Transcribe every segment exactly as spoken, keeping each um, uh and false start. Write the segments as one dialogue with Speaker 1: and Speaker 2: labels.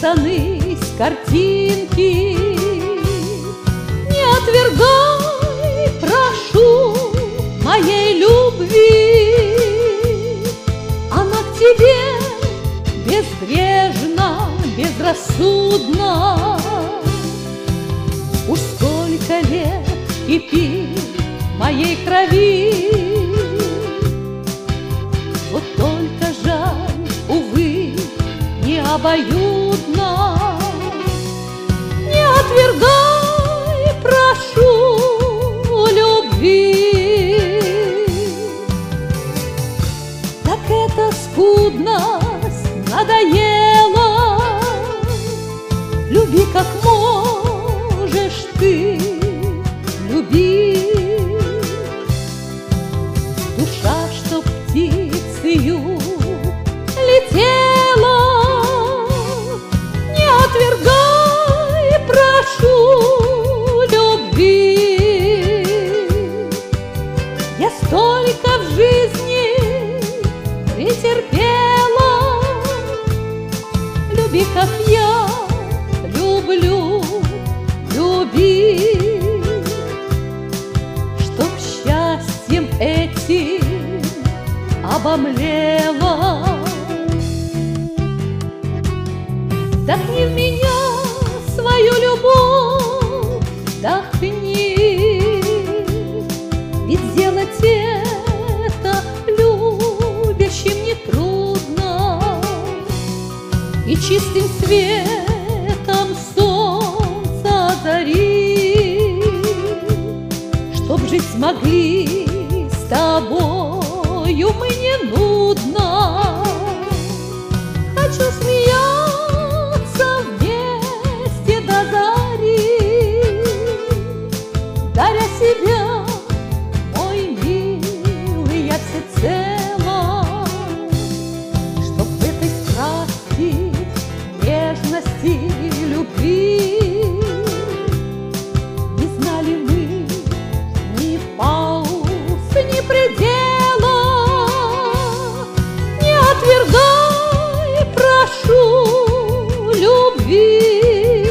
Speaker 1: написаны картинки. Не отвергай, прошу, моей любви. Она к тебе безбрежна, безрассудна. Уж сколько лет кипит в моей крови. Вот только жаль, увы, не обоюдно. Не отвергай, прошу, любви. Так эта скудность надоела. Люби, как можешь ты, люби. Душа, что птицею летела. Не отвергай, прошу, любви. Я столько в жизни претерпела. Люби, как я люблю, люби. Чтоб счастьем этим обомлела. Вдохни в меня свою любовь, вдохни. Ведь сделать это любящим нетрудно. И чистым светом солнца озари. Чтоб жить смогли с тобою мы не нудно. Хочу смеяться вместе до зари, даря себя, мой милый, я всецело. Чтоб в этой страсти, нежности, любви не знали мы ни пауз, ни предела. Не отвергай, прошу, любви.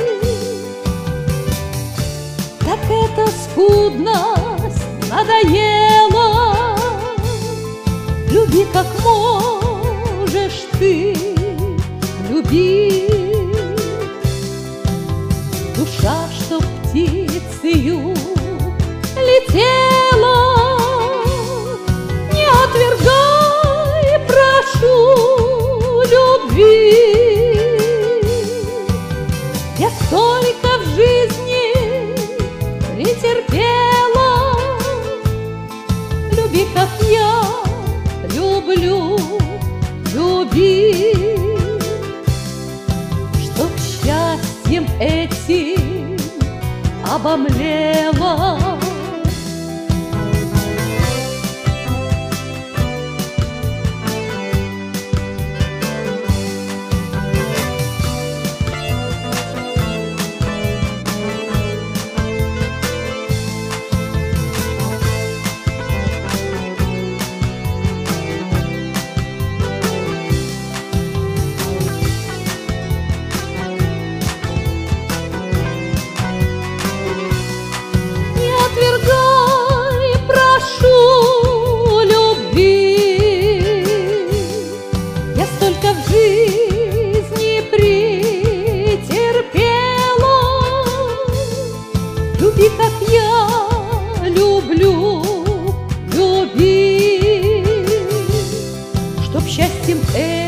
Speaker 1: Так эта скудность надоела. Люби, как можешь ты, люби. Душа, что птицею летела. Не отвергай, прошу, любви. Я столько в жизни претерпела. Люби, как я люблю, люби. Чтоб счастьем этим обомлела. Люби, как я люблю, люби. Чтоб счастьем